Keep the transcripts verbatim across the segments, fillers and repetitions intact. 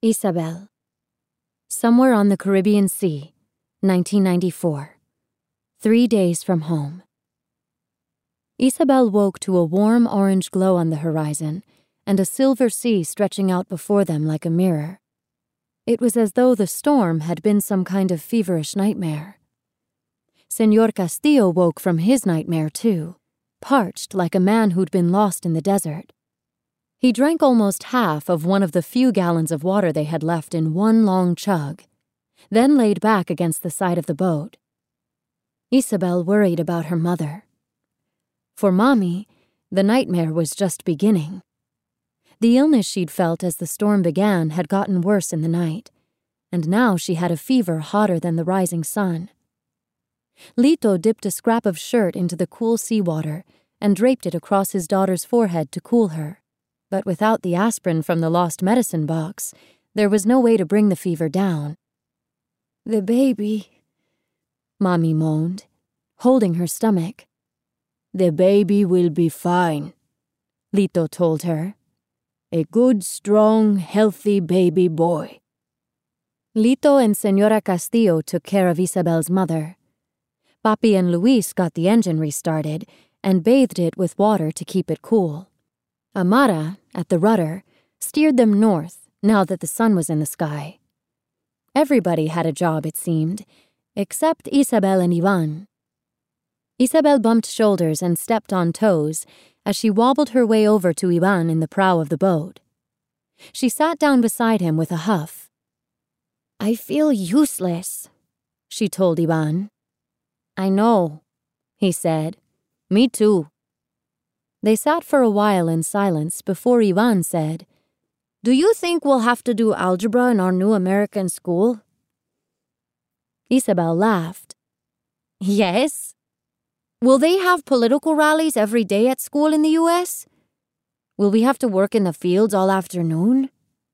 Isabel. Somewhere on the Caribbean Sea, nineteen ninety-four. Three days from home. Isabel woke to a warm orange glow on the horizon and a silver sea stretching out before them like a mirror. It was as though the storm had been some kind of feverish nightmare. Señor Castillo woke from his nightmare too, parched like a man who'd been lost in the desert. He drank almost half of one of the few gallons of water they had left in one long chug, then laid back against the side of the boat. Isabel worried about her mother. For Mommy, the nightmare was just beginning. The illness she'd felt as the storm began had gotten worse in the night, and now she had a fever hotter than the rising sun. Lito dipped a scrap of shirt into the cool seawater and draped it across his daughter's forehead to cool her. But without the aspirin from the lost medicine box, there was no way to bring the fever down. "The baby," Mommy moaned, holding her stomach. "The baby will be fine," Lito told her. "A good, strong, healthy baby boy." Lito and Señora Castillo took care of Isabel's mother. Papi and Luis got the engine restarted and bathed it with water to keep it cool. Amara, at the rudder, steered them north now that the sun was in the sky. Everybody had a job, it seemed, except Isabel and Ivan. Isabel bumped shoulders and stepped on toes as she wobbled her way over to Ivan in the prow of the boat. She sat down beside him with a huff. "I feel useless," she told Ivan. "I know," he said. "Me too." They sat for a while in silence before Ivan said, "Do you think we'll have to do algebra in our new American school?" Isabel laughed. "Yes." "Will they have political rallies every day at school in the U S? Will we have to work in the fields all afternoon?"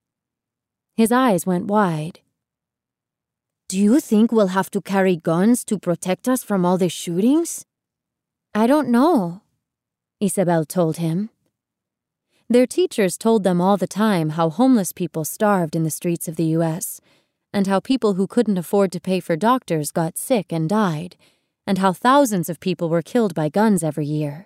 His eyes went wide. "Do you think we'll have to carry guns to protect us from all the shootings?" "I don't know," Isabel told him. Their teachers told them all the time how homeless people starved in the streets of the U S, and how people who couldn't afford to pay for doctors got sick and died, and how thousands of people were killed by guns every year.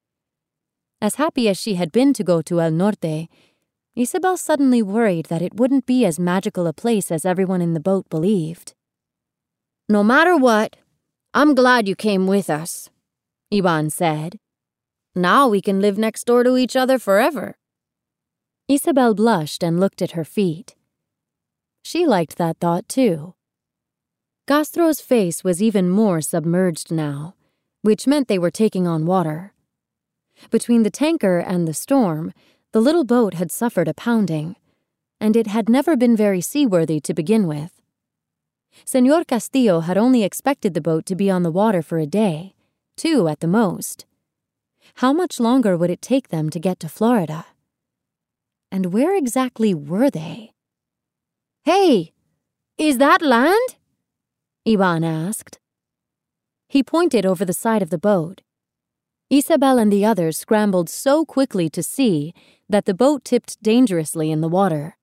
As happy as she had been to go to El Norte, Isabel suddenly worried that it wouldn't be as magical a place as everyone in the boat believed. "No matter what, I'm glad you came with us," Ivan said. "Now we can live next door to each other forever." Isabel blushed and looked at her feet. She liked that thought too. Castro's face was even more submerged now, which meant they were taking on water. Between the tanker and the storm, the little boat had suffered a pounding, and it had never been very seaworthy to begin with. Señor Castillo had only expected the boat to be on the water for a day, two at the most. How much longer would it take them to get to Florida? And where exactly were they? "Hey, is that land?" Ivan asked. He pointed over the side of the boat. Isabel and the others scrambled so quickly to see that the boat tipped dangerously in the water.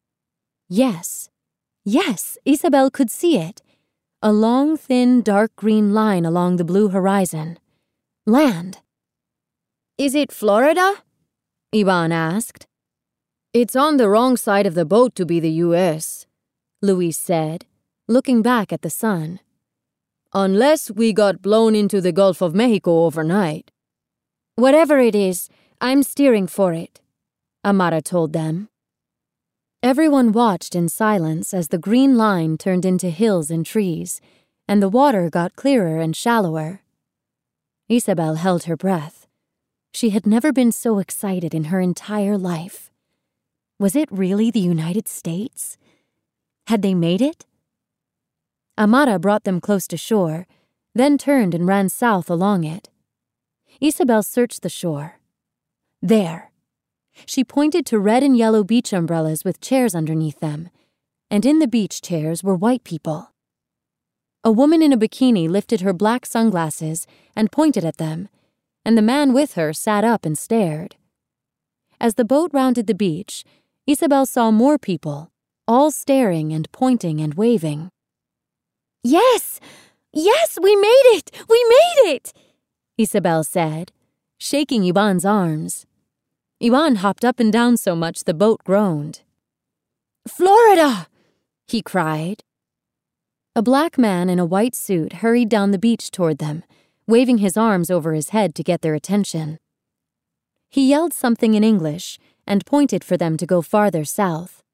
Yes, yes, Isabel could see it. A long, thin, dark green line along the blue horizon. Land. "Is it Florida?" Ivan asked. "It's on the wrong side of the boat to be the U S, Luis said, looking back at the sun. "Unless we got blown into the Gulf of Mexico overnight." "Whatever it is, I'm steering for it," Amara told them. Everyone watched in silence as the green line turned into hills and trees, and the water got clearer and shallower. Isabel held her breath. She had never been so excited in her entire life. Was it really the United States? Had they made it? Amara brought them close to shore, then turned and ran south along it. Isabel searched the shore. There. She pointed to red and yellow beach umbrellas with chairs underneath them, and in the beach chairs were white people. A woman in a bikini lifted her black sunglasses and pointed at them, and the man with her sat up and stared. As the boat rounded the beach, Isabel saw more people, all staring and pointing and waving. Yes! Yes, we made it! We made it! Isabel said, shaking Ivan's arms. Ivan hopped up and down so much the boat groaned. Florida! He cried. A black man in a white suit hurried down the beach toward them, waving his arms over his head to get their attention. He yelled something in English and pointed for them to go farther south.